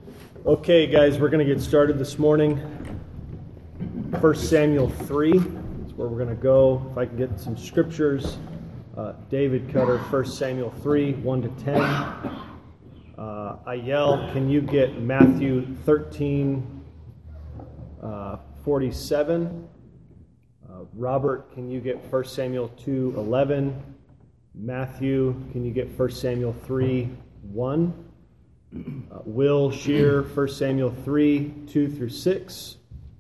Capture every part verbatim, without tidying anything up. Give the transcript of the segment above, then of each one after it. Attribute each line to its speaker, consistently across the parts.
Speaker 1: Okay, guys, we're going to get started this morning. First Samuel three is where we're going to go. If I can get some scriptures. Uh, David Cutter, First Samuel three, one to ten. Uh, Ayel, can you get Matthew thirteen, uh, forty-seven? Uh, Robert, can you get First Samuel two, eleven? Matthew, can you get First Samuel three, one? Uh, Will Shear, First Samuel three, two through six.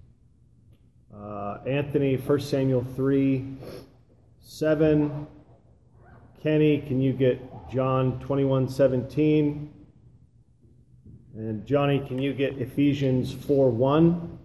Speaker 1: Uh, Anthony, First Samuel three, seven. Kenny, can you get John twenty-one, seventeen? And Johnny, can you get Ephesians four, one?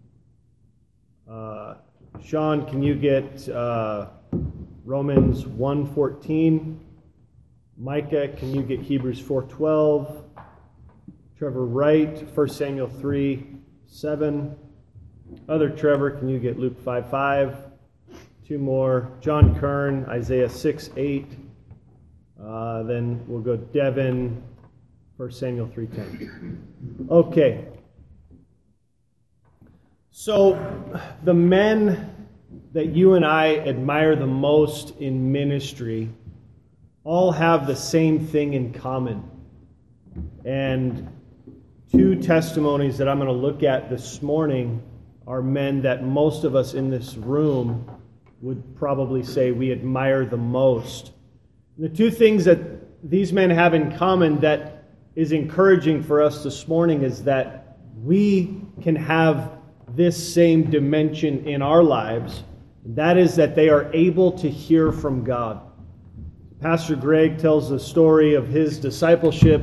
Speaker 1: Uh, Sean, can you get uh, Romans one, fourteen? Micah, can you get Hebrews four, twelve? Trevor Wright, First Samuel three, seven. Other Trevor, can you get Luke five, five? Two more. John Kern, Isaiah six, eight. Uh, then we'll go Devin, First Samuel three, ten. Okay. So the men that you and I admire the most in ministry all have the same thing in common. And two testimonies that I'm going to look at this morning are men that most of us in this room would probably say we admire the most. And the two things that these men have in common that is encouraging for us this morning is that we can have this same dimension in our lives. That is that they are able to hear from God. Pastor Greg tells the story of his discipleship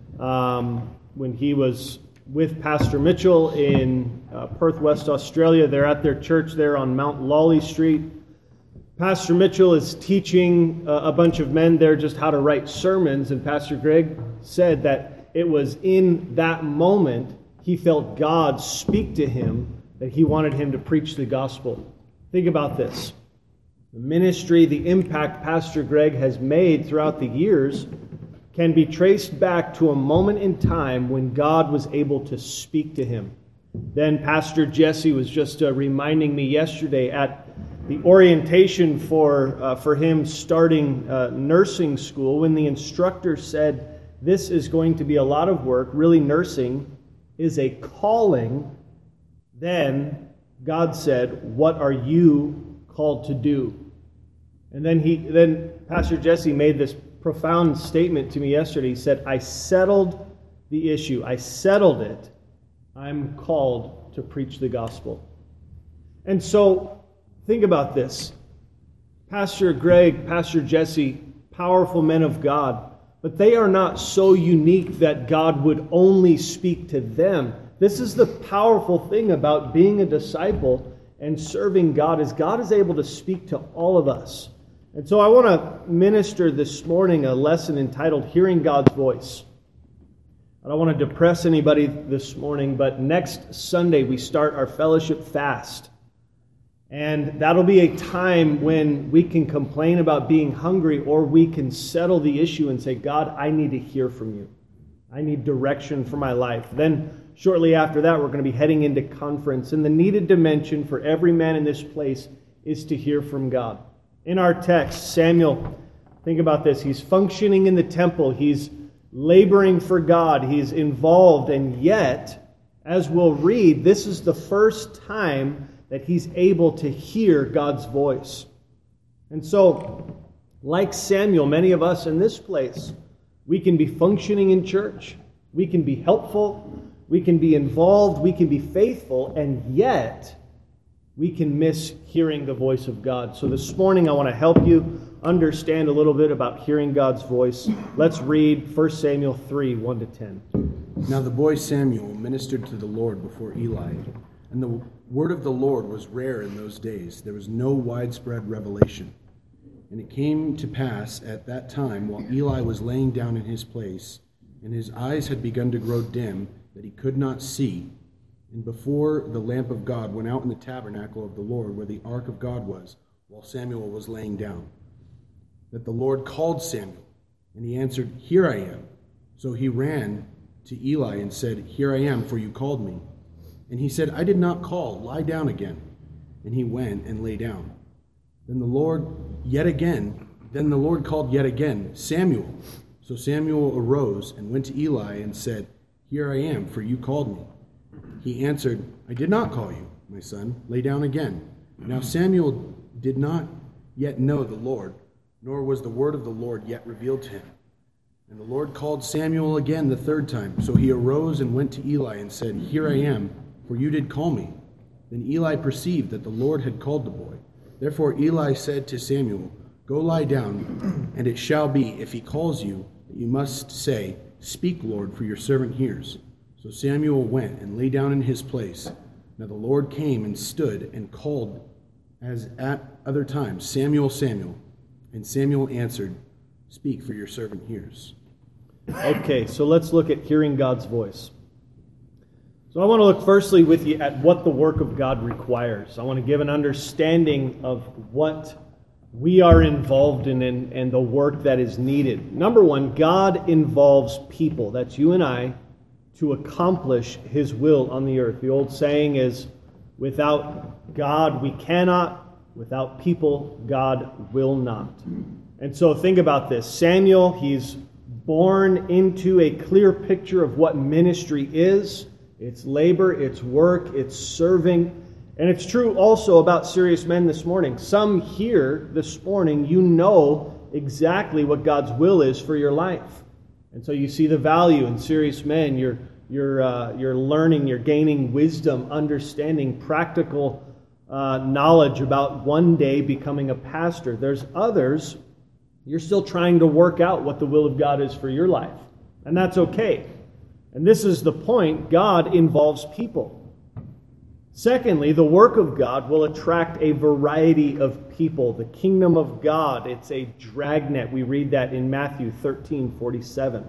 Speaker 1: um, when he was with Pastor Mitchell in uh, Perth, West Australia. They're at their church there on Mount Lawley Street. Pastor Mitchell is teaching uh, a bunch of men there just how to write sermons, and Pastor Greg said that it was in that moment he felt God speak to him that he wanted him to preach the gospel. Think about this. The ministry, the impact Pastor Greg has made throughout the years can be traced back to a moment in time when God was able to speak to him. Then Pastor Jesse was just uh, reminding me yesterday at the orientation for uh, for him starting uh, nursing school, when the instructor said, this is going to be a lot of work, really nursing is a calling, then God said, what are you called to do? And then he, then Pastor Jesse made this profound statement to me yesterday. He said, I settled the issue. I settled it. I'm called to preach the gospel. And so, think about this. Pastor Greg, Pastor Jesse, powerful men of God, but they are not so unique that God would only speak to them. This is the powerful thing about being a disciple and serving God, is God is able to speak to all of us. And so I want to minister this morning a lesson entitled Hearing God's Voice. I don't want to depress anybody this morning, but next Sunday we start our fellowship fast. And that'll be a time when we can complain about being hungry, or we can settle the issue and say, God, I need to hear from you. I need direction for my life. Then shortly after that, we're going to be heading into conference. And the needed dimension for every man in this place is to hear from God. In our text, Samuel, think about this. He's functioning in the temple. He's laboring for God. He's involved. And yet, as we'll read, this is the first time that he's able to hear God's voice. And so, like Samuel, many of us in this place, we can be functioning in church. We can be helpful. We can be involved. We can be faithful. And yet, we can miss hearing the voice of God. So this morning I want to help you understand a little bit about hearing God's voice. Let's read First Samuel three, one to ten.
Speaker 2: Now the boy Samuel ministered to the Lord before Eli, and the word of the Lord was rare in those days. There was no widespread revelation. And it came to pass at that time, while Eli was laying down in his place, and his eyes had begun to grow dim, that he could not see, and before the lamp of God went out in the tabernacle of the Lord, where the ark of God was, while Samuel was laying down, that the Lord called Samuel, and he answered, Here I am. So he ran to Eli and said, Here I am, for you called me. And he said, I did not call, lie down again. And he went and lay down. Then the Lord yet again, then the Lord called yet again, Samuel. So Samuel arose and went to Eli and said, Here I am, for you called me. He answered, I did not call you, my son, lay down again. Now Samuel did not yet know the Lord, nor was the word of the Lord yet revealed to him. And the Lord called Samuel again the third time. So he arose and went to Eli and said, Here I am, for you did call me. Then Eli perceived that the Lord had called the boy. Therefore Eli said to Samuel, Go lie down, and it shall be, if he calls you, that you must say, Speak, Lord, for your servant hears. So Samuel went and lay down in his place. Now the Lord came and stood and called, as at other times, Samuel, Samuel. And Samuel answered, Speak, for your servant hears.
Speaker 1: Okay, so let's look at hearing God's voice. So I want to look firstly with you at what the work of God requires. I want to give an understanding of what we are involved in and, and the work that is needed. Number one, God involves people, that's you and I, to accomplish His will on the earth. The old saying is, without God we cannot, without people God will not. And so think about this. Samuel, he's born into a clear picture of what ministry is. It's labor, it's work, it's serving. And it's true also about serious men this morning. Some here this morning, you know exactly what God's will is for your life. And so you see the value in serious men. You're, you're, uh, you're learning, you're gaining wisdom, understanding, practical uh, knowledge about one day becoming a pastor. There's others, you're still trying to work out what the will of God is for your life. And that's okay. And this is the point. God involves people. Secondly, the work of God will attract a variety of people. The kingdom of God, it's a dragnet. We read that in Matthew thirteen forty-seven.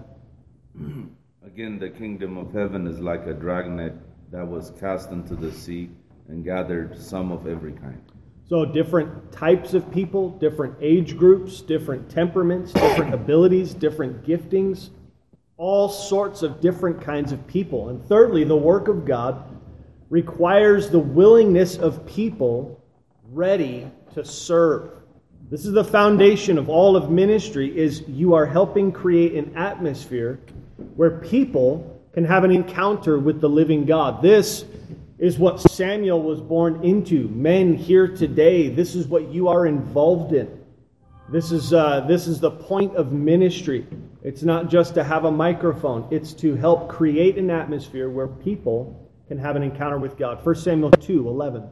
Speaker 3: Again, the kingdom of heaven is like a dragnet that was cast into the sea and gathered some of every kind.
Speaker 1: So different types of people, different age groups, different temperaments, different abilities, different giftings, all sorts of different kinds of people. And thirdly, the work of God requires the willingness of people ready to serve. This is the foundation of all of ministry, is you are helping create an atmosphere where people can have an encounter with the living God. This is what Samuel was born into. Men here today, this is what you are involved in. This is uh, this is the point of ministry. It's not just to have a microphone. It's to help create an atmosphere where people can have an encounter with God. First Samuel two eleven.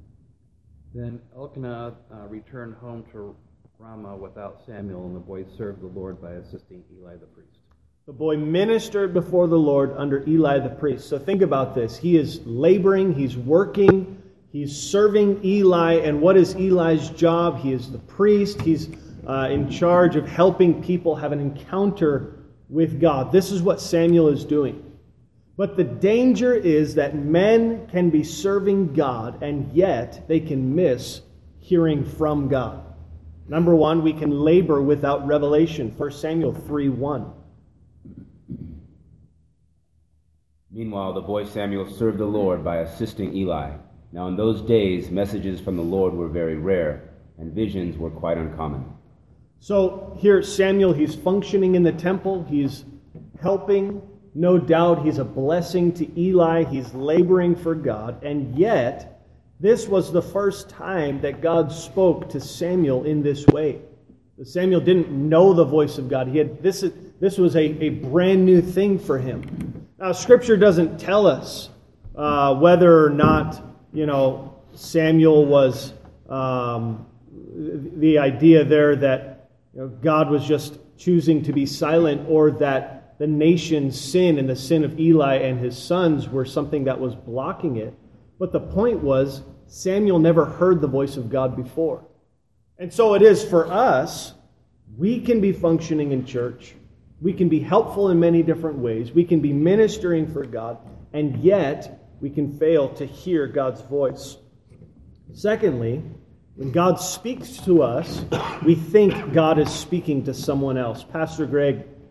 Speaker 4: Then Elkanah uh, returned home to Ramah without Samuel, and the boy served the Lord by assisting Eli the priest.
Speaker 1: The boy ministered before the Lord under Eli the priest. So think about this. He is laboring, he's working, he's serving Eli. And what is Eli's job? He is the priest. He's uh, in charge of helping people have an encounter with God. This is what Samuel is doing. But the danger is that men can be serving God, and yet they can miss hearing from God. Number one, we can labor without revelation. First Samuel three one.
Speaker 5: Meanwhile, the boy Samuel served the Lord by assisting Eli. Now in those days, messages from the Lord were very rare, and visions were quite uncommon.
Speaker 1: So here Samuel, he's functioning in the temple. He's helping. No doubt he's a blessing to Eli. He's laboring for God. And yet, this was the first time that God spoke to Samuel in this way. Samuel didn't know the voice of God. He had this, this was a, a brand new thing for him. Now, Scripture doesn't tell us uh, whether or not, you know, Samuel was, um, the idea there that, you know, God was just choosing to be silent, or that the nation's sin and the sin of Eli and his sons were something that was blocking it. But the point was, Samuel never heard the voice of God before. And so it is for us. We can be functioning in church. We can be helpful in many different ways. We can be ministering for God, and yet we can fail to hear God's voice. Secondly, when God speaks to us, we think God is speaking to someone else. Pastor Greg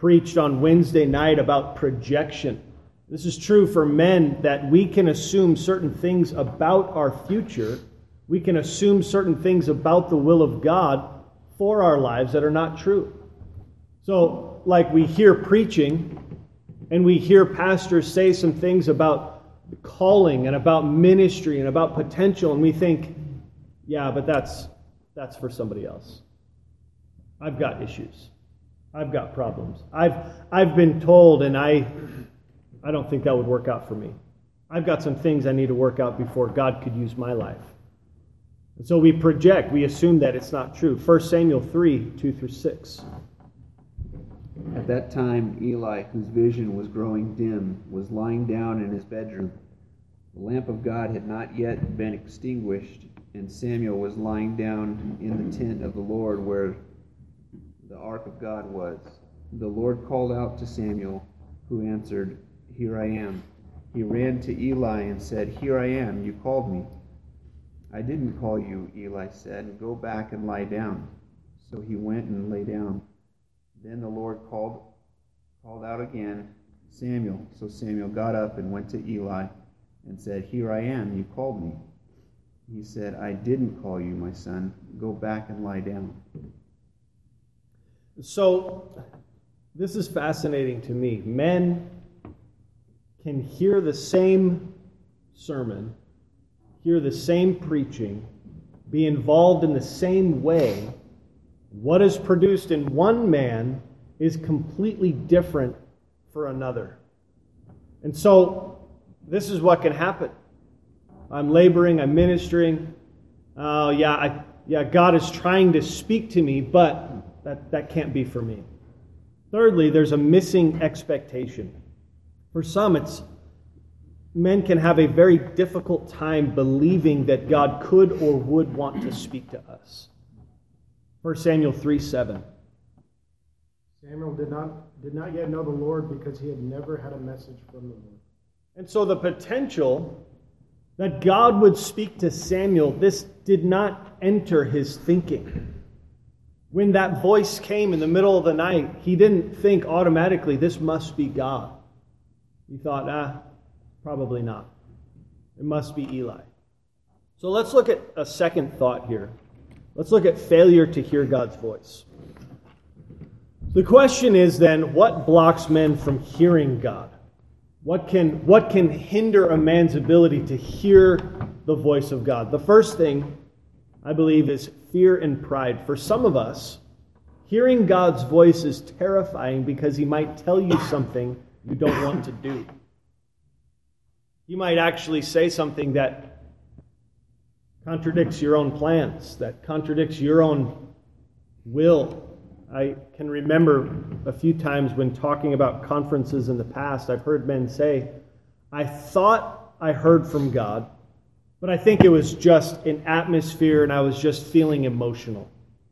Speaker 1: preached on Wednesday night about projection. This is true for men, that we can assume certain things about our future. We can assume certain things about the will of God for our lives that are not true. So, like we hear preaching, and we hear pastors say some things about calling and about ministry and about potential, and we think, yeah, but that's that's for somebody else. I've got issues. I've got problems. I've I've been told, and I I don't think that would work out for me. I've got some things I need to work out before God could use my life. And so we project, we assume that it's not true. First Samuel three, two through six.
Speaker 6: At that time, Eli, whose vision was growing dim, was lying down in his bedroom. The lamp of God had not yet been extinguished, and Samuel was lying down in the tent of the Lord where the ark of God was. The Lord called out to Samuel, who answered, "Here I am." He ran to Eli and said, "Here I am, you called me." "I didn't call you," Eli said. "Go back and lie down." So he went and lay down. Then the Lord called called out again, "Samuel." So Samuel got up and went to Eli and said, "Here I am, you called me." He said, "I didn't call you, my son. Go back and lie down."
Speaker 1: So, this is fascinating to me. Men can hear the same sermon, hear the same preaching, be involved in the same way. What is produced in one man is completely different for another. And so, this is what can happen. I'm laboring, I'm ministering. Oh, yeah, I, yeah, God is trying to speak to me, but that, that can't be for me. Thirdly, there's a missing expectation. For some, it's men can have a very difficult time believing that God could or would want to speak to us. First Samuel three seven.
Speaker 7: Samuel did not did not yet know the Lord because he had never had a message from the Lord.
Speaker 1: And so the potential that God would speak to Samuel, this did not enter his thinking. When that voice came in the middle of the night, he didn't think automatically, this must be God. He thought, ah, probably not. It must be Eli. So let's look at a second thought here. Let's look at failure to hear God's voice. The question is then, what blocks men from hearing God? What can, what can hinder a man's ability to hear the voice of God? The first thing, I believe, is fear and pride. For some of us, hearing God's voice is terrifying because he might tell you something you don't want to do. He might actually say something that contradicts your own plans, that contradicts your own will. I can remember a few times when talking about conferences in the past, I've heard men say, I thought I heard from God, but I think it was just an atmosphere and I was just feeling emotional.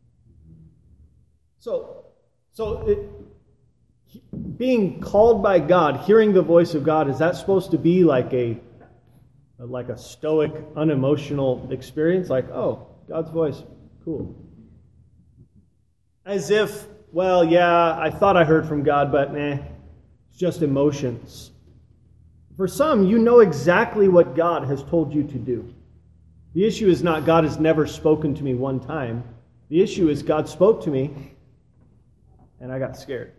Speaker 1: So, so it, being called by God, hearing the voice of God, is that supposed to be like a like a stoic, unemotional experience? Like, oh, God's voice, cool. As if, well, yeah, I thought I heard from God, but nah, it's just emotions. For some, you know exactly what God has told you to do. The issue is not God has never spoken to me one time. The issue is God spoke to me, and I got scared.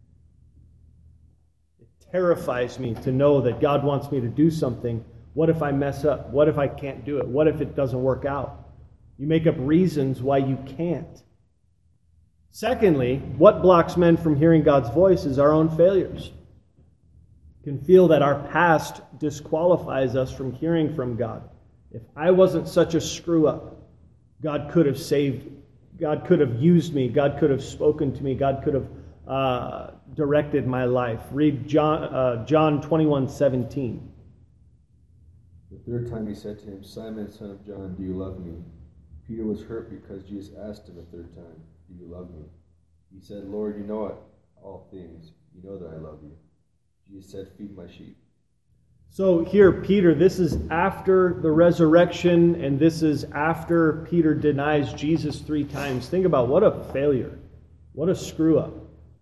Speaker 1: It terrifies me to know that God wants me to do something. What if I mess up? What if I can't do it? What if it doesn't work out? You make up reasons why you can't. Secondly, what blocks men from hearing God's voice is our own failures. You can feel that our past disqualifies us from hearing from God. If I wasn't such a screw-up, God could have saved, God could have used me, God could have spoken to me, God could have uh, directed my life. Read John, uh, John twenty-one seventeen.
Speaker 8: The third time he said to him, "Simon, son of John, do you love me?" Peter was hurt because Jesus asked him a third time, "Do you love me?" He said, "Lord, you know it, all things. You know that I love you." Jesus said, "Feed my sheep."
Speaker 1: So here, Peter, this is after the resurrection, and this is after Peter denies Jesus three times. Think about what a failure. What a screw-up.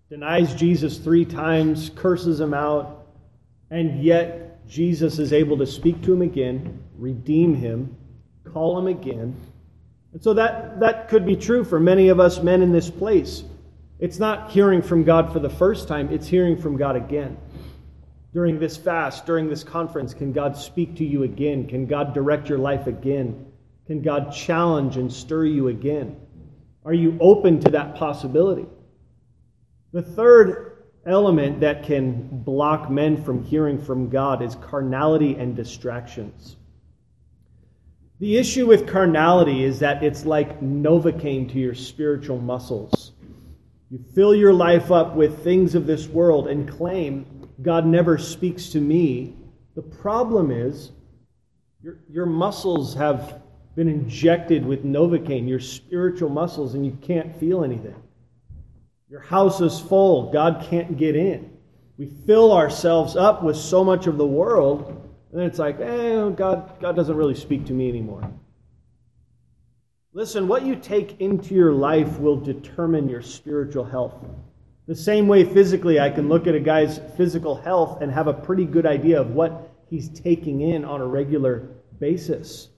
Speaker 1: denies Jesus three times, curses him out, and yet Jesus is able to speak to him again, redeem him, call him again. And so that, that could be true for many of us men in this place. It's not hearing from God for the first time, it's hearing from God again. During this fast, during this conference, can God speak to you again? Can God direct your life again? Can God challenge and stir you again? Are you open to that possibility? The third element that can block men from hearing from God is carnality and distractions. The issue with carnality is that it's like Novocaine to your spiritual muscles. You fill your life up with things of this world and claim, God never speaks to me. The problem is, your, your muscles have been injected with Novocaine, your spiritual muscles, and you can't feel anything. Your house is full. God can't get in. We fill ourselves up with so much of the world, and then it's like, eh, God, God doesn't really speak to me anymore. Listen, what you take into your life will determine your spiritual health. The same way physically, I can look at a guy's physical health and have a pretty good idea of what he's taking in on a regular basis.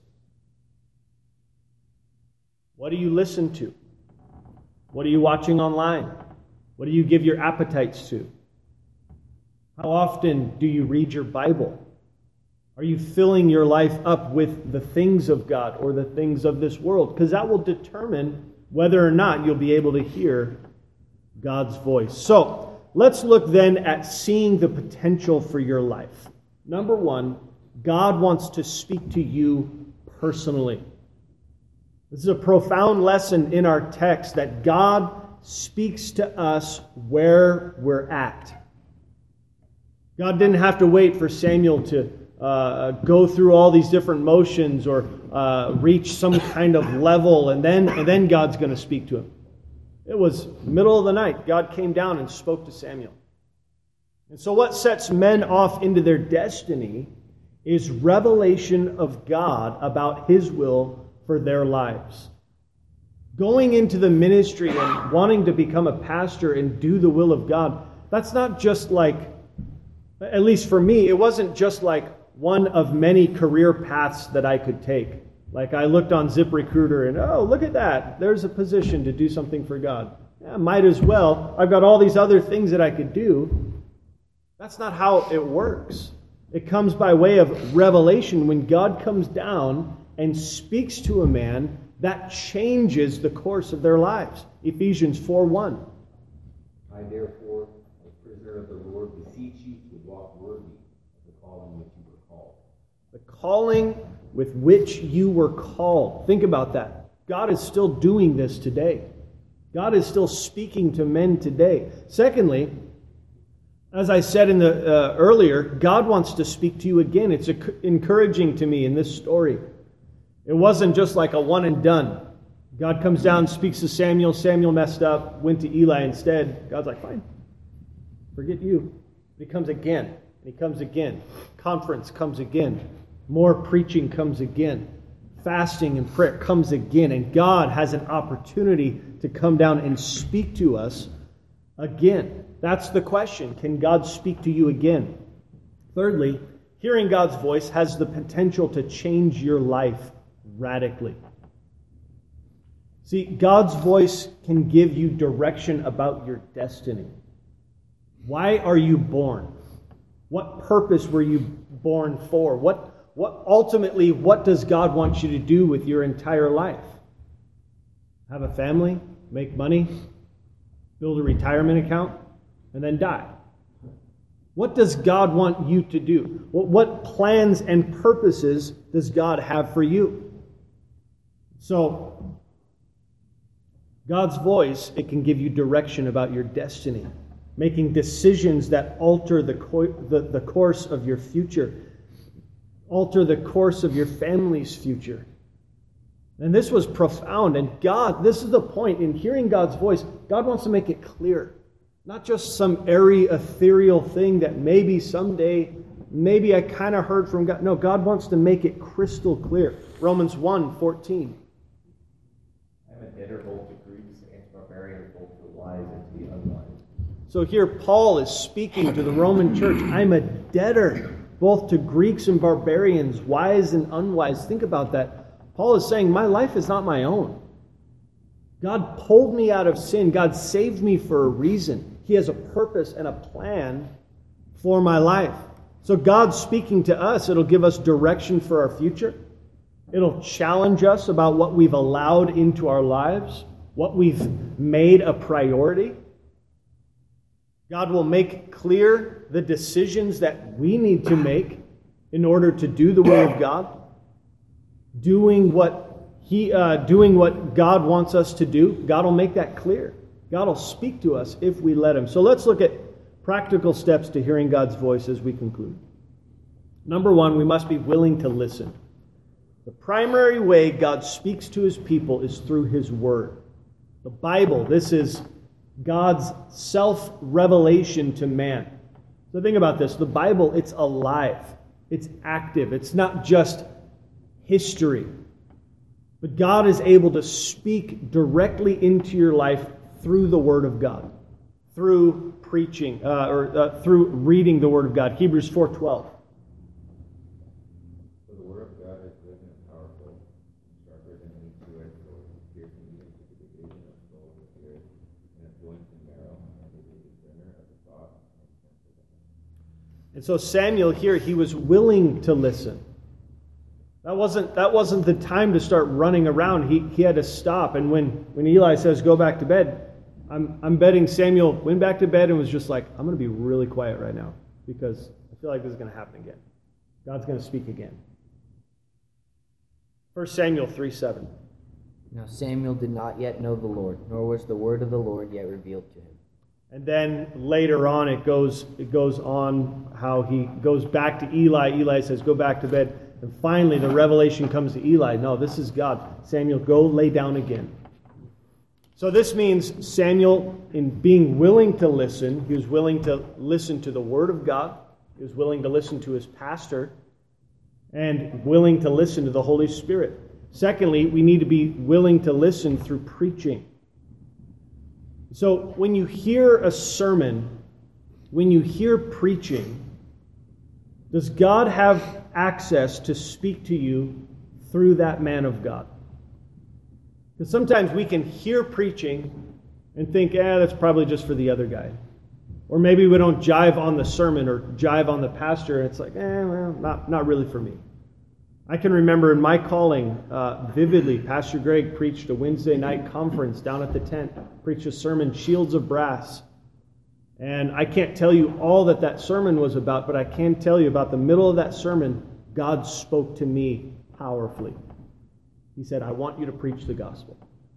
Speaker 1: What do you listen to? What are you watching online? What do you give your appetites to? How often do you read your Bible? Are you filling your life up with the things of God or the things of this world? Because that will determine whether or not you'll be able to hear God's voice. So, let's look then at seeing the potential for your life. Number one, God wants to speak to you personally. This is a profound lesson in our text that God speaks to us where we're at. God didn't have to wait for Samuel to uh, go through all these different motions or uh, reach some kind of level, and then, and then God's going to speak to him. It was middle of the night. God came down and spoke to Samuel. And so what sets men off into their destiny is revelation of God about His will for their lives. Going into the ministry and wanting to become a pastor and do the will of God, that's not just like, at least for me, it wasn't just like one of many career paths that I could take. Like I looked on ZipRecruiter and, oh, look at that. There's a position to do something for God. Yeah, might as well. I've got all these other things that I could do. That's not how it works. It comes by way of revelation. When God comes down and speaks to a man, that changes the course of their lives. Ephesians four one.
Speaker 5: I therefore, a prisoner of the Lord, beseech you to walk worthy of the calling which you were called.
Speaker 1: The calling with which you were called. Think about that. God is still doing this today. God is still speaking to men today. Secondly, as I said in the uh, earlier, God wants to speak to you again. It's encouraging to me in this story. It wasn't just like a one and done. God comes down, speaks to Samuel. Samuel messed up, went to Eli instead. God's like, fine, forget you. But he comes again, and he comes again. Conference comes again. More preaching comes again. Fasting and prayer comes again. And God has an opportunity to come down and speak to us again. That's the question. Can God speak to you again? Thirdly, hearing God's voice has the potential to change your life radically. See, God's voice can give you direction about your destiny. Why are you born? What purpose were you born for? What What ultimately, what does God want you to do with your entire life? Have a family, make money, build a retirement account, and then die. What does God want you to do? What plans and purposes does God have for you? So, God's voice, it can give you direction about your destiny, making decisions that alter the, co- the, the course of your future, alter the course of your family's future. And this was profound. And God, this is the point. In hearing God's voice, God wants to make it clear. Not just some airy, ethereal thing that maybe someday, maybe I kind of heard from God. No, God wants to make it crystal clear. Romans one fourteen.
Speaker 9: I am a debtor both to Greeks and to barbarians, both to the wise and to the unwise.
Speaker 1: So here Paul is speaking to the Roman church. I'm a debtor, both to Greeks and barbarians, wise and unwise. Think about that. Paul is saying, my life is not my own. God pulled me out of sin. God saved me for a reason. He has a purpose and a plan for my life. So God's speaking to us. It'll give us direction for our future. It'll challenge us about what we've allowed into our lives, what we've made a priority. God will make clear the decisions that we need to make in order to do the will of God, doing what He, uh, doing what God wants us to do. God will make that clear. God will speak to us if we let Him. So let's look at practical steps to hearing God's voice as we conclude. Number one, we must be willing to listen. The primary way God speaks to His people is through His Word. The Bible, this is God's self-revelation to man. So think about this. The Bible, it's alive. It's active. It's not just history. But God is able to speak directly into your life through the Word of God, through preaching, uh, or uh, through reading the Word of God. Hebrews four twelve.
Speaker 5: For the Word of God is living and powerful, sharper than any two-edged sword, piercing even to the division of soul and spirit, and of joints and marrow, and is a discerner of the thoughts and intents of the heart.
Speaker 1: And so Samuel here, he was willing to listen. That wasn't, that wasn't the time to start running around. He, he had to stop. And when, when Eli says, go back to bed, I'm, I'm betting Samuel went back to bed and was just like, I'm going to be really quiet right now because I feel like this is going to happen again. God's going to speak again. First Samuel three seven.
Speaker 9: Now Samuel did not yet know the Lord, nor was the word of the Lord yet revealed to him.
Speaker 1: And then later on it goes, it goes on how he goes back to Eli. Eli says, go back to bed. And finally, the revelation comes to Eli. No, this is God. Samuel, go lay down again. So this means Samuel, in being willing to listen, he was willing to listen to the Word of God. He was willing to listen to his pastor and willing to listen to the Holy Spirit. Secondly, we need to be willing to listen through preaching. So when you hear a sermon, when you hear preaching, does God have access to speak to you through that man of God? Because sometimes we can hear preaching and think, eh, that's probably just for the other guy. Or maybe we don't jive on the sermon or jive on the pastor, and it's like, eh, well, not, not really for me. I can remember in my calling uh, vividly, Pastor Greg preached a Wednesday night conference down at the tent, preached a sermon, Shields of Brass. And I can't tell you all that that sermon was about, but I can tell you about the middle of that sermon, God spoke to me powerfully. He said, I want you to preach the gospel.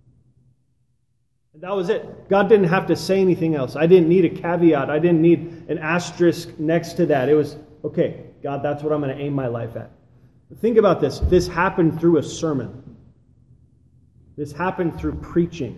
Speaker 1: And that was it. God didn't have to say anything else. I didn't need a caveat. I didn't need an asterisk next to that. It was, okay, God, that's what I'm going to aim my life at. But think about this. This happened through a sermon. This happened through preaching.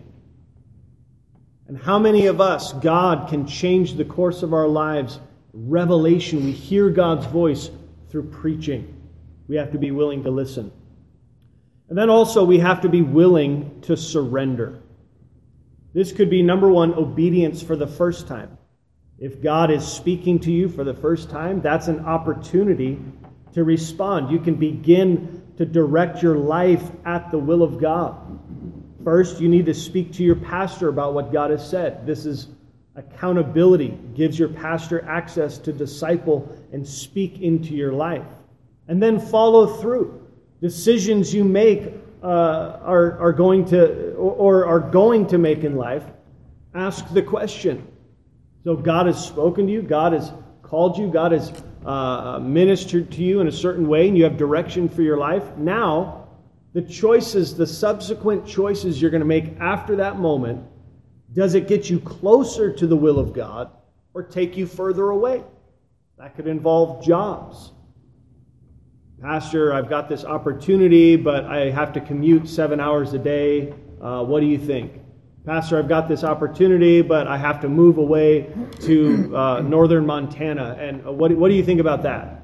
Speaker 1: And how many of us, God can change the course of our lives? Revelation, we hear God's voice through preaching. We have to be willing to listen. And then also we have to be willing to surrender. This could be, number one, obedience for the first time. If God is speaking to you for the first time, that's an opportunity to respond. You can begin to direct your life at the will of God. First, you need to speak to your pastor about what God has said. This is accountability. Gives your pastor access to disciple and speak into your life. And then follow through. Decisions you make uh, are, are going to or, or are going to make in life, ask the question. So God has spoken to you, God has called you, God has uh, ministered to you in a certain way, and you have direction for your life. Now, the choices, the subsequent choices you're going to make after that moment, does it get you closer to the will of God or take you further away? That could involve jobs. Pastor, I've got this opportunity, but I have to commute seven hours a day. Uh, what do you think? Pastor, I've got this opportunity, but I have to move away to uh, northern Montana. And what, what do you think about that?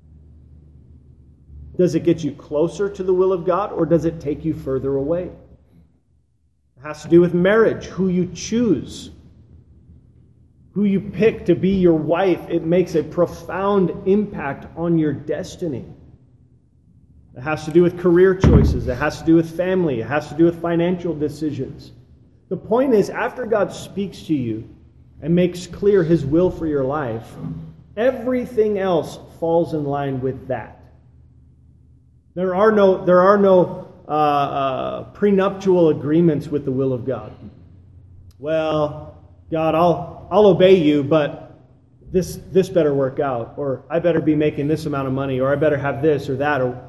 Speaker 1: Does it get you closer to the will of God, or does it take you further away? It has to do with marriage, who you choose. who you pick to be your wife, it makes a profound impact on your destiny. It has to do with career choices. It has to do with family. It has to do with financial decisions. The point is, after God speaks to you and makes clear His will for your life, everything else falls in line with that. There are no, there are no uh, uh, prenuptial agreements with the will of God. Well, God, I'll I'll obey you, but this this better work out, or I better be making this amount of money, or I better have this or that, or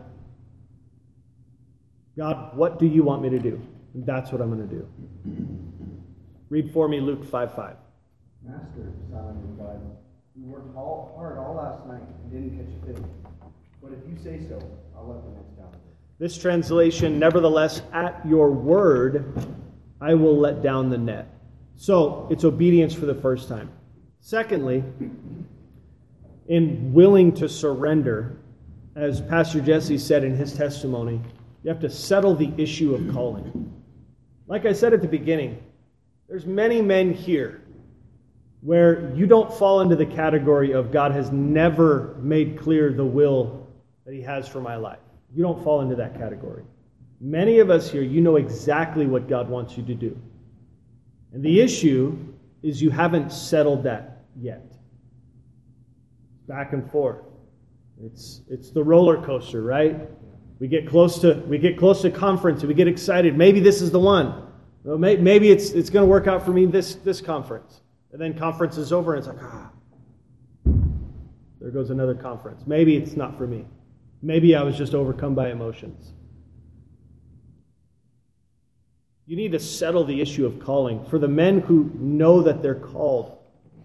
Speaker 1: God, what do you want me to do? And that's what I'm going to do. Read for me Luke five five.
Speaker 6: Master, Simon replied, we worked all, hard all last night and didn't catch a fish. But if you say so, I'll let the next down.
Speaker 1: This translation, nevertheless, at your word, I will let down the net. So, it's obedience for the first time. Secondly, in willing to surrender, as Pastor Jesse said in his testimony, you have to settle the issue of calling. Like I said at the beginning, there's many men here where you don't fall into the category of God has never made clear the will that He has for my life. You don't fall into that category. Many of us here, you know exactly what God wants you to do. And the issue is you haven't settled that yet. Back and forth. It's it's the roller coaster, right? We get close to we get close to conference and we get excited. Maybe this is the one. Well, may, maybe it's it's going to work out for me this this conference. And then conference is over and it's like, ah, there goes another conference. Maybe it's not for me. Maybe I was just overcome by emotions. You need to settle the issue of calling. For the men who know that they're called,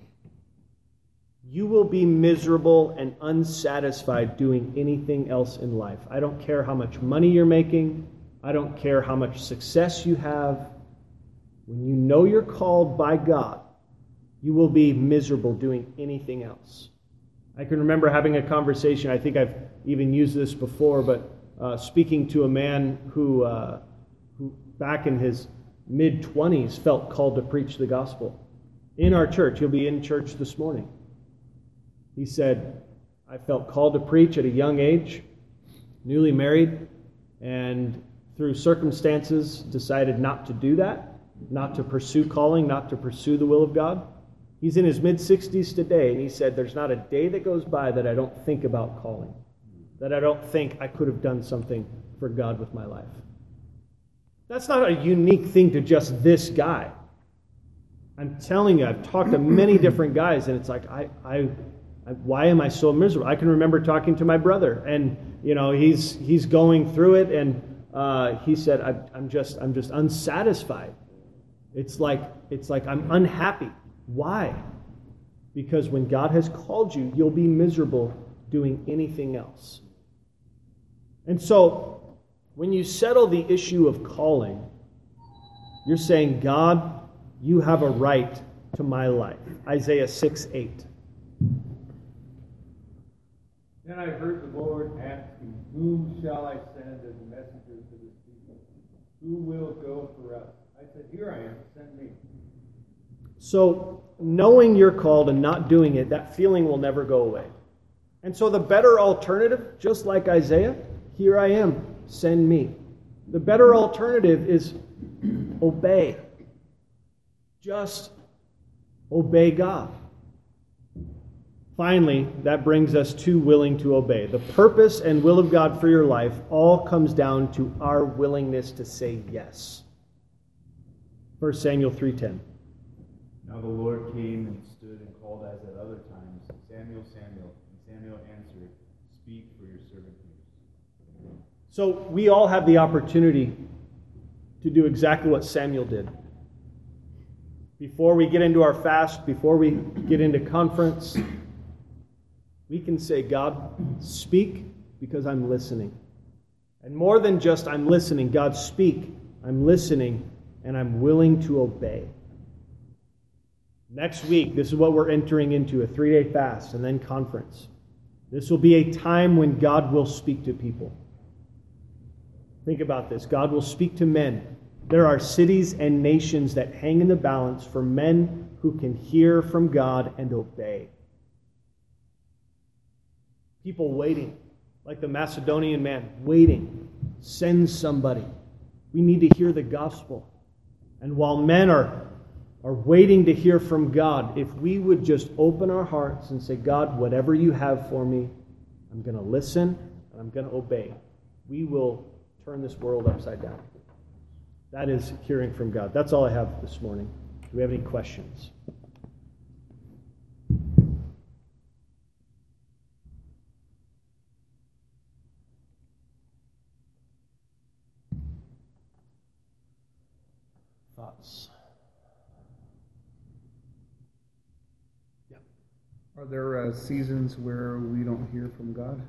Speaker 1: you will be miserable and unsatisfied doing anything else in life. I don't care how much money you're making. I don't care how much success you have. When you know you're called by God, you will be miserable doing anything else. I can remember having a conversation, I think I've even used this before, but uh, speaking to a man who, uh, who back in his mid-twenties felt called to preach the gospel. In our church, he'll be in church this morning. He said, I felt called to preach at a young age, newly married, and through circumstances decided not to do that, not to pursue calling, not to pursue the will of God. He's in his mid-sixties today, and he said, there's not a day that goes by that I don't think about calling, that I don't think I could have done something for God with my life. That's not a unique thing to just this guy. I'm telling you, I've talked to many different guys, and it's like, I, I, I why am I so miserable? I can remember talking to my brother, and you know, he's he's going through it, and uh, he said, I, I'm just I'm just unsatisfied. It's like it's like I'm unhappy. Why? Because when God has called you, you'll be miserable doing anything else. And so, when you settle the issue of calling, you're saying, God, you have a right to my life. Isaiah six eight.
Speaker 10: Then I heard the Lord asking, whom shall I send as a messenger to this people? Who will go for us? I said, here I am, send me.
Speaker 1: So, knowing you're called and not doing it, that feeling will never go away. And so the better alternative, just like Isaiah, here I am, send me. The better alternative is obey. Just obey God. Finally, that brings us to willing to obey. The purpose and will of God for your life all comes down to our willingness to say yes. First Samuel three ten.
Speaker 5: Now the Lord came and stood and called as at other times, Samuel, Samuel. And Samuel answered, speak, for your servant hears.
Speaker 1: So we all have the opportunity to do exactly what Samuel did. Before we get into our fast, before we get into conference, we can say, God, speak, because I'm listening. And more than just I'm listening, God, speak, I'm listening, and I'm willing to obey. Next week, this is what we're entering into, a three-day fast and then conference. This will be a time when God will speak to people. Think about this. God will speak to men There are cities and nations that hang in the balance for men who can hear from God and obey. People waiting, like the Macedonian man, waiting. Send somebody. We need to hear the gospel. And while men are, are waiting to hear from God, if we would just open our hearts and say, God, whatever you have for me, I'm going to listen and I'm going to obey, we will turn this world upside down. That is hearing from God. That's all I have this morning. Do we have any questions? Thoughts? Yeah.
Speaker 11: Are there uh, seasons where we don't hear from God?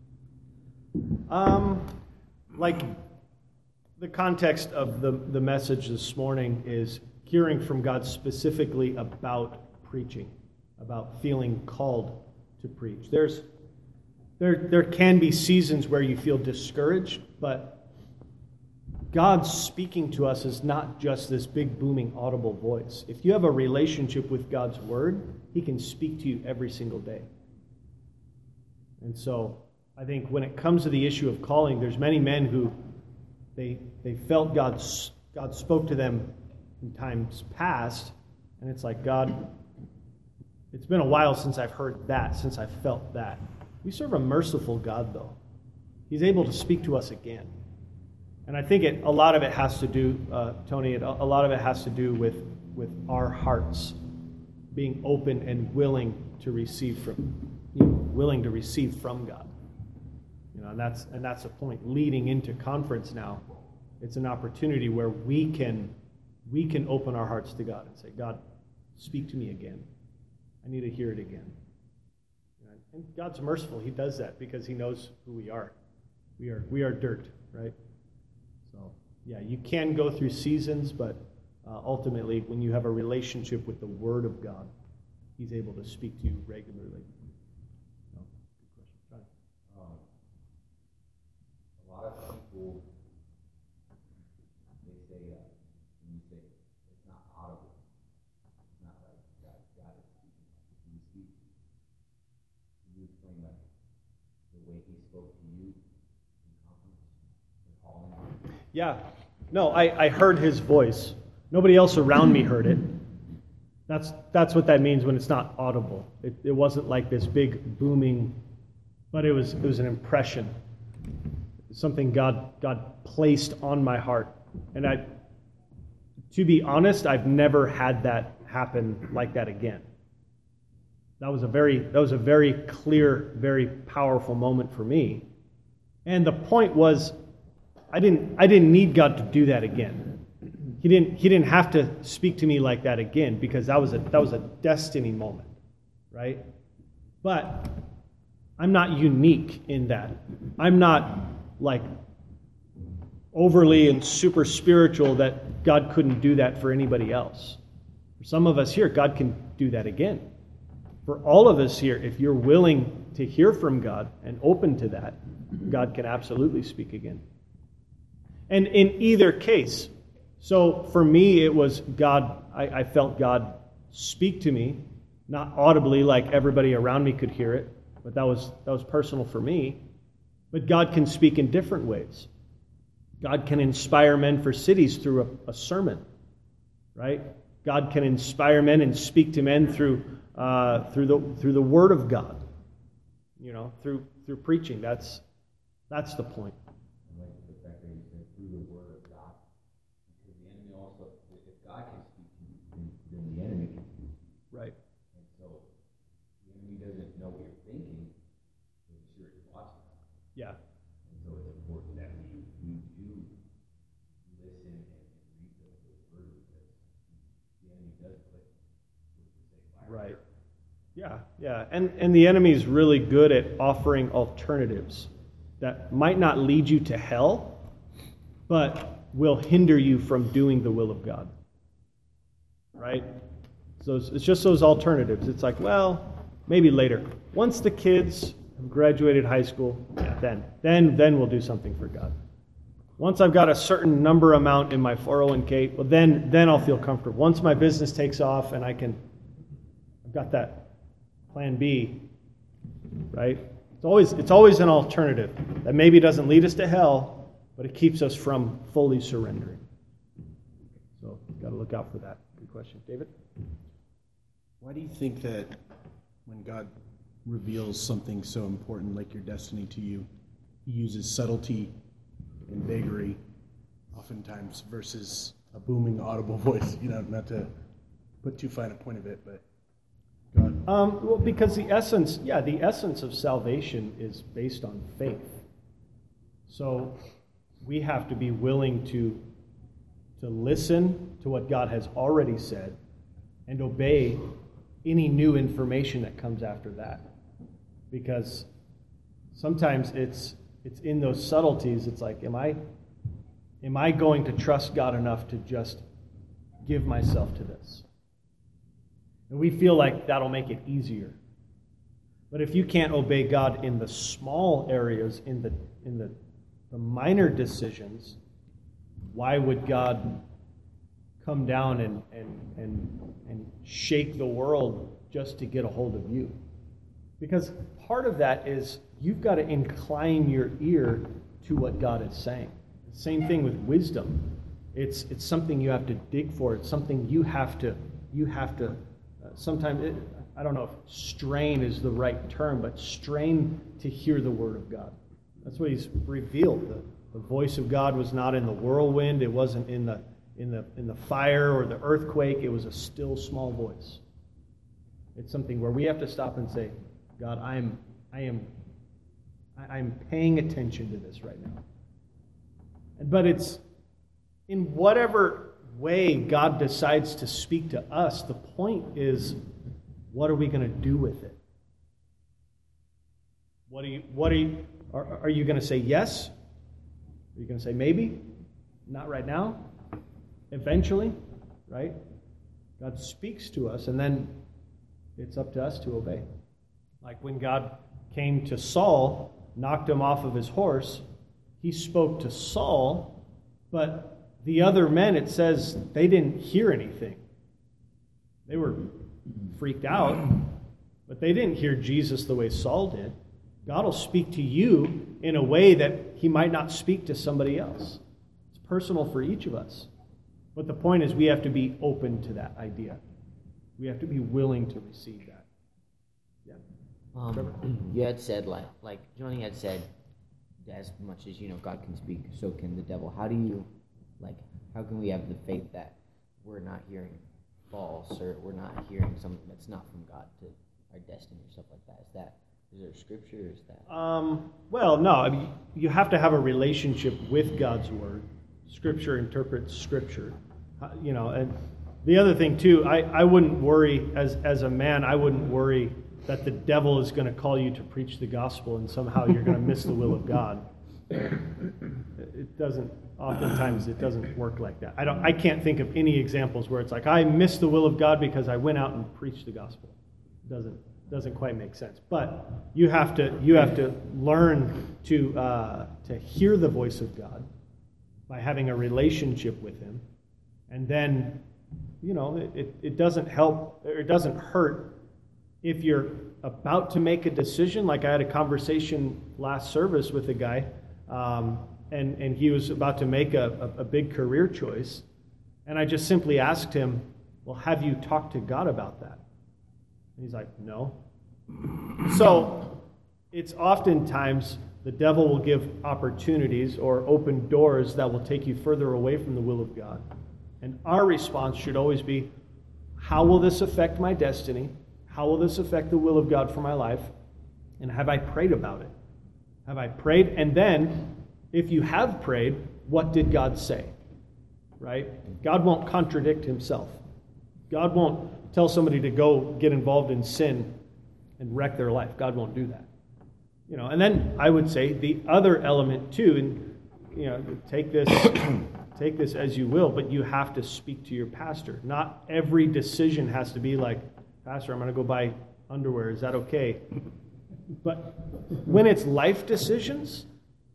Speaker 1: Um, like the context of the, the message this morning is hearing from God specifically about preaching, about feeling called to preach. There's there there can be seasons where you feel discouraged, but God speaking to us is not just this big booming audible voice. If you have a relationship with God's word, He can speak to you every single day. And so I think when it comes to the issue of calling, there's many men who they they felt God God spoke to them in times past, and it's like, God, it's been a while since I've heard that, since I felt that. We serve a merciful God, though. He's able to speak to us again. And I think it, a lot of it has to do, uh, Tony, it, a lot of it has to do with, with our hearts being open and willing to receive from, you know, willing to receive from God. You know, and that's and that's the point. Leading into conference now, it's an opportunity where we can we can open our hearts to God and say, God, speak to me again. I need to hear it again. And God's merciful. He does that because He knows who we are. We are we are dirt, right? So, yeah, you can go through seasons, but uh, ultimately, when you have a relationship with the Word of God, He's able to speak to you regularly. No, good question.
Speaker 5: Um, a lot of people, they say, uh, when you say it's not audible, it's not like God, God is speaking. He speaks. Can you explain like the way He spoke to you in conference, in calling?
Speaker 1: Yeah. No, I, I heard His voice. Nobody else around me heard it. That's that's what that means when it's not audible. It, it wasn't like this big booming, but it was it was an impression. Something God God placed on my heart. And I, to be honest, I've never had that happen like that again. That was a very that was a very clear, very powerful moment for me. And the point was, I didn't I didn't need God to do that again. He didn't he didn't have to speak to me like that again, because that was a that was a destiny moment, right? But I'm not unique in that. I'm not like overly and super spiritual that God couldn't do that for anybody else. For some of us here, God can do that again. For all of us here, if you're willing to hear from God and open to that, God can absolutely speak again. And in either case, so for me, it was God, I, I felt God speak to me, not audibly like everybody around me could hear it, but that was that was personal for me. But God can speak in different ways. God can inspire men for cities through a, a sermon, right? God can inspire men and speak to men through uh, through the through the Word of God, you know, through through preaching. That's that's the point.
Speaker 5: And like the fact that you said through the Word of God, because the enemy also, if God can speak to you, then, then the enemy can speak.
Speaker 1: Right.
Speaker 5: And so the enemy doesn't know what you're thinking, but he's sure he's watching.
Speaker 1: Yeah.
Speaker 5: And so it's important that we, we do listen and, and read the, the Word, because the enemy does put what you say fire.
Speaker 1: Right. Yeah, yeah. And and the enemy's really good at offering alternatives that might not lead you to hell, but will hinder you from doing the will of God. Right? So it's, it's just those alternatives. It's like, well, maybe later. Once the kids have graduated high school, yeah, then then then we'll do something for God. Once I've got a certain number amount in my four oh one k, well then then I'll feel comfortable. Once my business takes off and I can, I've got that plan B, right? It's always it's always an alternative that maybe doesn't lead us to hell, but it keeps us from fully surrendering. So got to look out for that. Good question, David.
Speaker 2: Why do you think that when God reveals something so important like your destiny to you, he uses subtlety and vagary oftentimes versus a booming audible voice? You know, not to put too fine a point of it, but God.
Speaker 1: Um, well, because the essence, yeah, the essence of salvation is based on faith. So we have to be willing to to listen to what God has already said and obey any new information that comes after that. Because sometimes it's it's in those subtleties. It's like, am I am I going to trust God enough to just give myself to this? And we feel like that'll make it easier. But if you can't obey God in the small areas, in the in the, the minor decisions, why would God come down and, and, and, and shake the world just to get a hold of you? Because part of that is you've got to incline your ear to what God is saying. Same thing with wisdom. It's it's something you have to dig for. It's something you have to you have to. Uh, sometimes it, I don't know if strain is the right term, but strain to hear the word of God. That's what He's revealed. The, the voice of God was not in the whirlwind. It wasn't in the in the in the fire or the earthquake. It was a still small voice. It's something where we have to stop and say, God, I am I am I am paying attention to this right now. But it's in whatever way God decides to speak to us, the point is, what are we going to do with it? What are you what are you are, are you going to say yes? Are you going to say maybe? Not right now. Eventually, right? God speaks to us, and then it's up to us to obey. Like when God came to Saul, knocked him off of his horse, he spoke to Saul, but the other men, it says, they didn't hear anything. They were freaked out, but they didn't hear Jesus the way Saul did. God will speak to you in a way that He might not speak to somebody else. It's personal for each of us. But the point is we have to be open to that idea. We have to be willing to receive that. Yeah.
Speaker 9: Um, you had said, like, like Johnny had said, as much as, you know, God can speak, so can the devil. How do you, like, how can we have the faith that we're not hearing false, or we're not hearing something that's not from God to our destiny or stuff like that? Is that, is there scripture, or is that?
Speaker 1: Um, well, no. I mean, you have to have a relationship with God's Word. Scripture interprets Scripture. Uh, you know, and the other thing, too, I, I wouldn't worry, as, as a man, I wouldn't worry that the devil is going to call you to preach the gospel and somehow you're going to miss the will of God. It doesn't, oftentimes it doesn't work like that. I don't. I can't think of any examples where it's like, I missed the will of God because I went out and preached the gospel. It doesn't, doesn't quite make sense. But you have to, you have to learn to, uh, to hear the voice of God by having a relationship with Him. And then, you know, it, it, it doesn't help, or it doesn't hurt if you're about to make a decision. Like I had a conversation last service with a guy, um, and, and he was about to make a, a, a big career choice. And I just simply asked him, well, have you talked to God about that? And he's like, no. So it's oftentimes the devil will give opportunities or open doors that will take you further away from the will of God. And our response should always be, how will this affect my destiny? How will this affect the will of God for my life? And have I prayed about it? Have I prayed? And then, if you have prayed, what did God say? Right? God won't contradict Himself. God won't tell somebody to go get involved in sin and wreck their life. God won't do that. You know, and then I would say the other element too, and you know, take this take this as you will, but you have to speak to your pastor. Not every decision has to be like, Pastor, I'm going to go buy underwear. Is that okay? But when it's life decisions,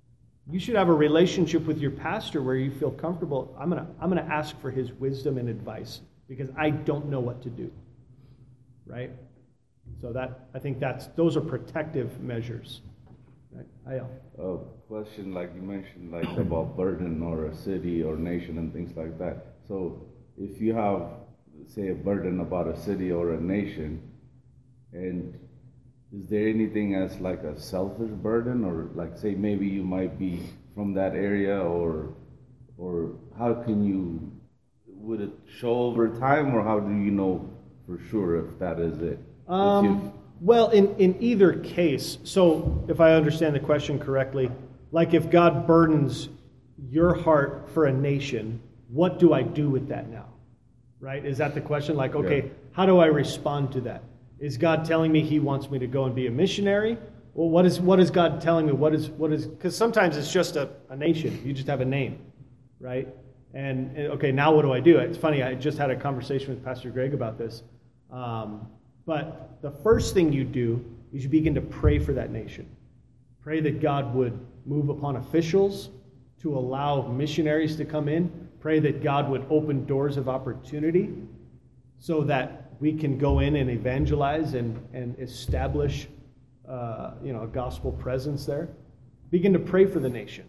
Speaker 1: you should have a relationship with your pastor where you feel comfortable. I'm gonna I'm gonna ask for his wisdom and advice because I don't know what to do. Right? So that I think that's those are protective measures. Right? I,
Speaker 3: A question like you mentioned, like about burden or a city or nation and things like that. So if you have, say, a burden about a city or a nation, and is there anything as like a selfish burden, or like say maybe you might be from that area, or or how can you, would it show over time, or how do you know for sure if that is it?
Speaker 1: Um, well, in, in either case, so if I understand the question correctly, like if God burdens your heart for a nation, what do I do with that now? Right? Is that the question? Like, okay, yeah. How do I respond to that? Is God telling me he wants me to go and be a missionary? Well, what is what is God telling me? What is, what is, because sometimes it's just a, a nation. You just have a name, right? And, and, okay, now what do I do? It's funny, I just had a conversation with Pastor Greg about this. Um, but the first thing you do is you begin to pray for that nation. Pray that God would move upon officials to allow missionaries to come in. Pray that God would open doors of opportunity so that we can go in and evangelize and, and establish uh, you know, a gospel presence there. Begin to pray for the nation.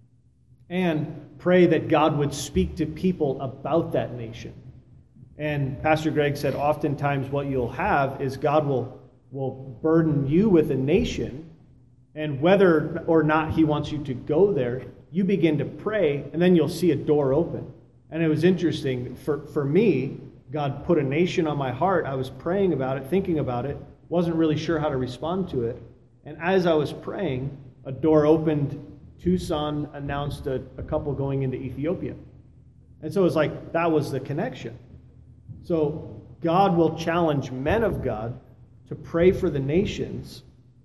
Speaker 1: And pray that God would speak to people about that nation. And Pastor Greg said oftentimes what you'll have is God will, will burden you with a nation, and whether or not he wants you to go there, you begin to pray, and then you'll see a door open. And it was interesting. For, for me, God put a nation on my heart. I was praying about it, thinking about it, wasn't really sure how to respond to it. And as I was praying, a door opened. Tucson announced a, a couple going into Ethiopia. And so it was like, that was the connection. So God will challenge men of God to pray for the nations.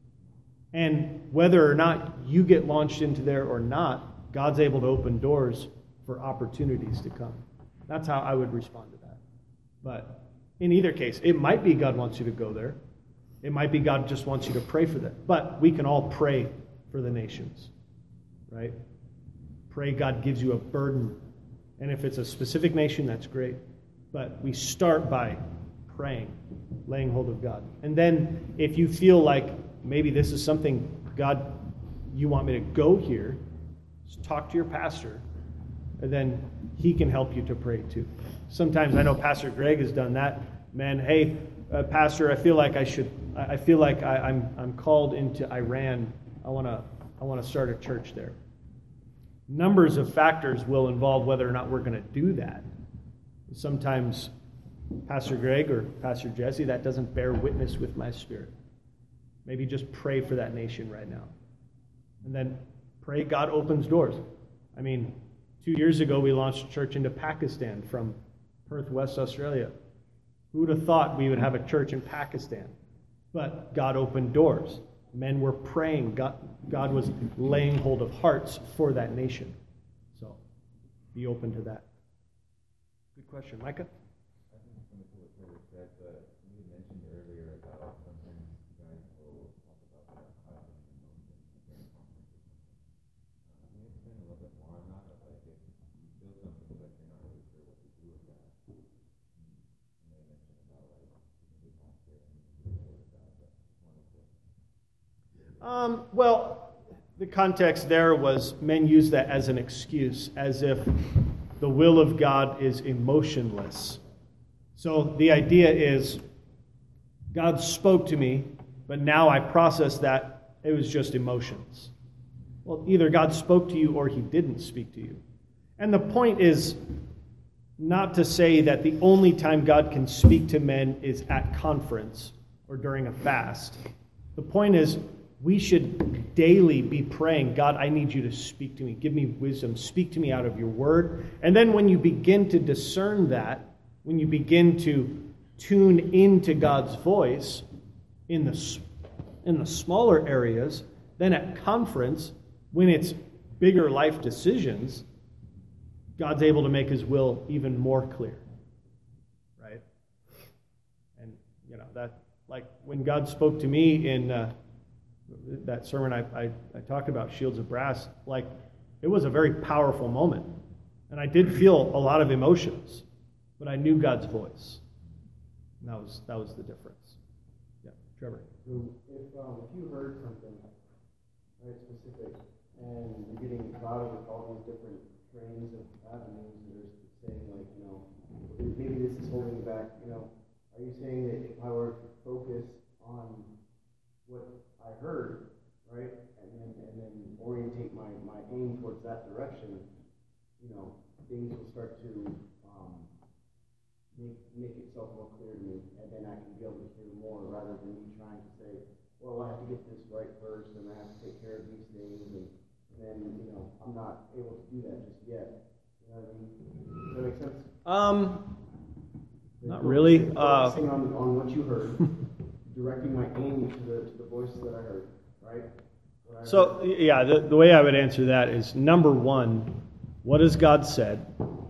Speaker 1: And whether or not you get launched into there or not, God's able to open doors for opportunities to come. That's how I would respond to that. But in either case, it might be God wants you to go there. It might be God just wants you to pray for them. But we can all pray for the nations, right? Pray God gives you a burden. And if it's a specific nation, that's great. But we start by praying, laying hold of God. And then if you feel like maybe this is something, God, you want me to go here, just talk to your pastor, and then he can help you to pray too. Sometimes I know Pastor Greg has done that. Man, hey, uh, Pastor, I feel like I should. I feel like I, I'm I'm called into Iran. I want to I want to start a church there. Numbers of factors will involve whether or not we're going to do that. Sometimes Pastor Greg or Pastor Jesse, that doesn't bear witness with my spirit. Maybe just pray for that nation right now, and then pray God opens doors. I mean, two years ago we launched a church into Pakistan from Perth, West Australia. Who would have thought we would have a church in Pakistan? But God opened doors. Men were praying. God, God was laying hold of hearts for that nation. So be open to that. Good question. Micah?
Speaker 5: I think it's something to what Trevor said, but you mentioned earlier about sometimes guys will talk about their heart and emotions during conferences. Can you explain a little bit more on that? Like if you feel something but you're not really sure what to do with that. And they mentioned about like the pastor and the word of God, but just wanted to.
Speaker 1: Um, well, the context there was men use that as an excuse, as if the will of God is emotionless. So the idea is, God spoke to me, but now I process that it was just emotions. Well, either God spoke to you or he didn't speak to you. And the point is not to say that the only time God can speak to men is at conference or during a fast. The point is, we should daily be praying, God, I need you to speak to me. Give me wisdom. Speak to me out of your word. And then when you begin to discern that, when you begin to tune into God's voice in the, in the smaller areas, then at conference, when it's bigger life decisions, God's able to make his will even more clear. Right? And, you know, that, like when God spoke to me in... Uh, that sermon I, I, I talked about, Shields of Brass, like, it was a very powerful moment. And I did feel a lot of emotions, but I knew God's voice. And that was that was the difference. Yeah, Trevor.
Speaker 12: So if um, if you heard something very specific and you're getting clouded with all these different trains of avenues that are saying, like, you know, maybe this is holding you back, you know, are you saying that if I were to focus on what I heard, right, and then and then orientate my, my aim towards that direction, you know, things will start to um, make make itself more clear to me, and then I can be able to hear more rather than me trying to say, well, I have to get this right first, and I have to take care of these things, and, and then, you know, I'm not able to do that just yet. You know what I mean? Does that make sense?
Speaker 1: Um, not really.
Speaker 12: Focusing
Speaker 1: Uh,
Speaker 12: on, on what you heard, directing my aim to the to the voice that I heard, right? What I
Speaker 1: So,
Speaker 12: heard.
Speaker 1: yeah, the, the way I would answer that is, number one, what has God said?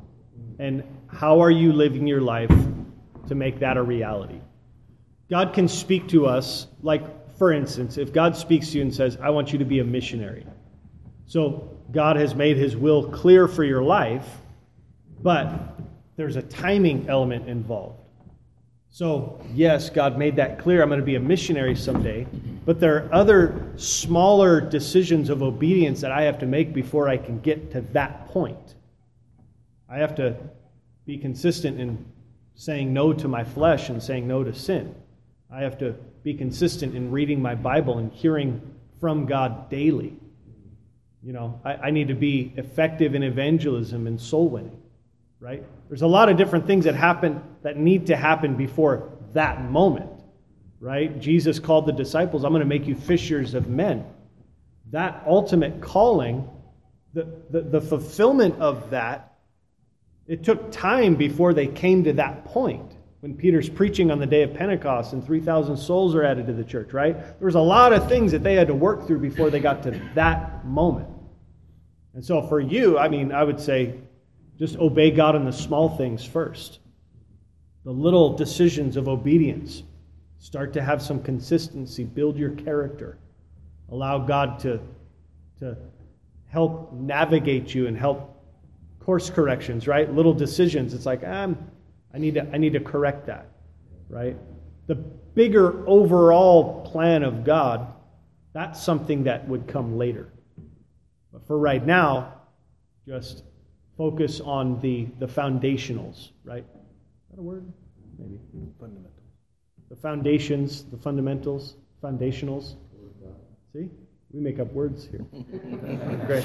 Speaker 1: And how are you living your life to make that a reality? God can speak to us, like, for instance, if God speaks to you and says, I want you to be a missionary. So God has made his will clear for your life, but there's a timing element involved. So, yes, God made that clear. I'm going to be a missionary someday. But there are other smaller decisions of obedience that I have to make before I can get to that point. I have to be consistent in saying no to my flesh and saying no to sin. I have to be consistent in reading my Bible and hearing from God daily. You know, I, I need to be effective in evangelism and soul winning, right? There's a lot of different things that happen that need to happen before that moment, right? Jesus called the disciples, I'm going to make you fishers of men. That ultimate calling, the, the, the fulfillment of that, it took time before they came to that point. When Peter's preaching on the day of Pentecost and three thousand souls are added to the church, right? There was a lot of things that they had to work through before they got to that moment. And so for you, I mean, I would say just obey God in the small things first. The little decisions of obedience. Start to have some consistency. Build your character. Allow God to, to help navigate you and help course corrections, right? Little decisions. It's like, um, I need to I need to correct that, right? The bigger overall plan of God, that's something that would come later. But for right now, just focus on the, the foundationals, right? Is that a word? Maybe.
Speaker 2: Fundamentals.
Speaker 1: The foundations, the fundamentals, foundationals. See? We make up words here. Great.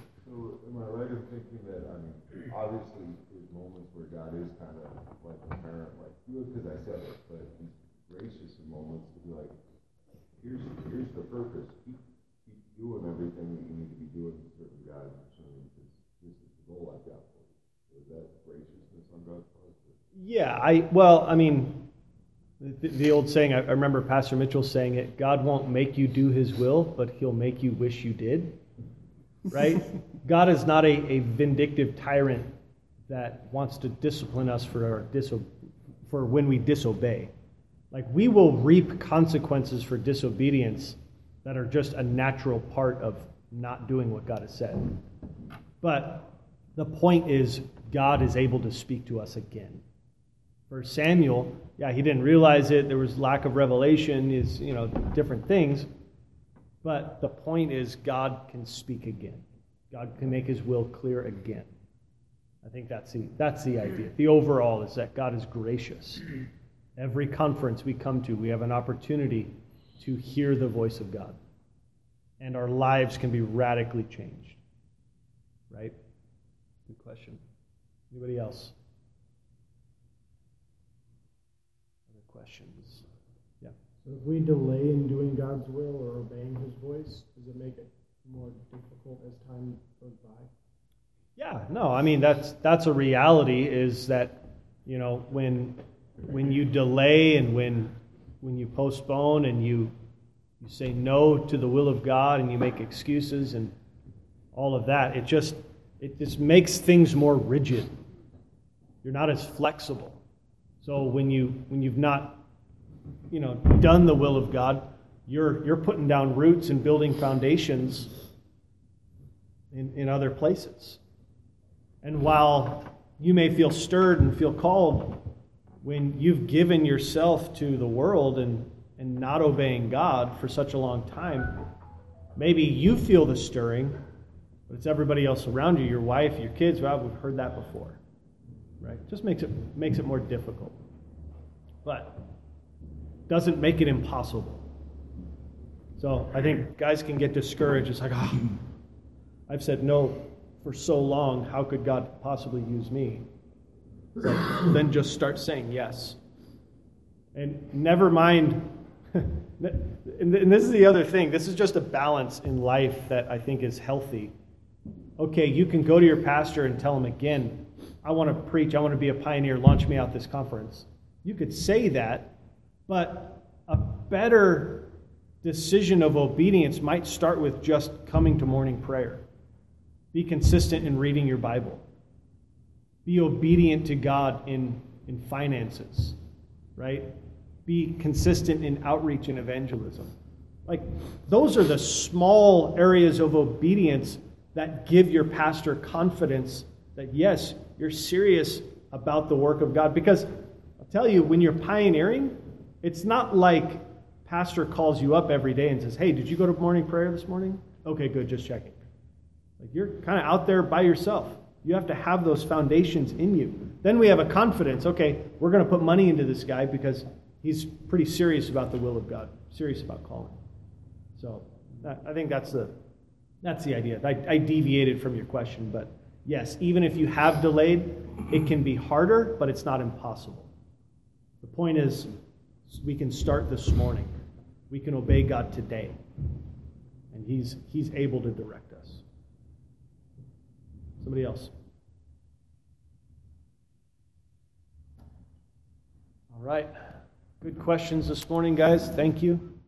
Speaker 5: So am I right in thinking that, I mean, obviously there's moments where God is kind of like a parent, like, do it because I said it, but he's gracious in moments to be like, here's here's the purpose. Keep, keep doing everything that you need to be doing to serve God, because this is the goal I've got for you. So is that graciousness on God's part?
Speaker 1: Yeah, I well, I mean, the, the old saying, I, I remember Pastor Mitchell saying it, God won't make you do his will, but he'll make you wish you did. Right? God is not a, a vindictive tyrant that wants to discipline us for our diso- for when we disobey. Like, we will reap consequences for disobedience that are just a natural part of not doing what God has said. But the point is, God is able to speak to us again. For Samuel, yeah, he didn't realize it. There was lack of revelation, is, you know, different things. But the point is, God can speak again. God can make his will clear again. I think that's the, that's the idea. The overall is that God is gracious. Every conference we come to, we have an opportunity to hear the voice of God. And our lives can be radically changed. Right? Good question. Anybody else? Other questions? Yeah.
Speaker 7: So if we delay in doing God's will or obeying his voice, does it make it more difficult as time goes by?
Speaker 1: Yeah, no, I mean, that's that's a reality, is that, you know, when when you delay and when when you postpone and you you say no to the will of God and you make excuses and all of that, it just it just makes things more rigid. You're not as flexible. So when you when you've not, you know, done the will of God, you're you're putting down roots and building foundations in, in other places. And while you may feel stirred and feel called when you've given yourself to the world and, and not obeying God for such a long time, maybe you feel the stirring, but it's everybody else around you, your wife, your kids. Well, we've heard that before, right? Just makes it makes it more difficult, but doesn't make it impossible. So I think guys can get discouraged. It's like, oh, I've said no for so long. How could God possibly use me? It's like, then just start saying yes, and never mind. And this is the other thing. This is just a balance in life that I think is healthy. Okay, you can go to your pastor and tell him again, I want to preach, I want to be a pioneer, launch me out this conference. You could say that, but a better decision of obedience might start with just coming to morning prayer. Be consistent in reading your Bible. Be obedient to God in, in finances, right? Be consistent in outreach and evangelism. Like, those are the small areas of obedience that give your pastor confidence that, yes, you're serious about the work of God. Because I'll tell you, when you're pioneering, it's not like pastor calls you up every day and says, hey, did you go to morning prayer this morning? Okay, good, just checking. Like, you're kind of out there by yourself. You have to have those foundations in you. Then we have a confidence, okay, we're going to put money into this guy because he's pretty serious about the will of God, serious about calling. So that, I think that's the that's the idea. I, I deviated from your question, but yes, even if you have delayed, it can be harder, but it's not impossible. The point is, we can start this morning. We can obey God today, and He's He's able to direct us. Somebody else. All right. Good questions this morning, guys. Thank you.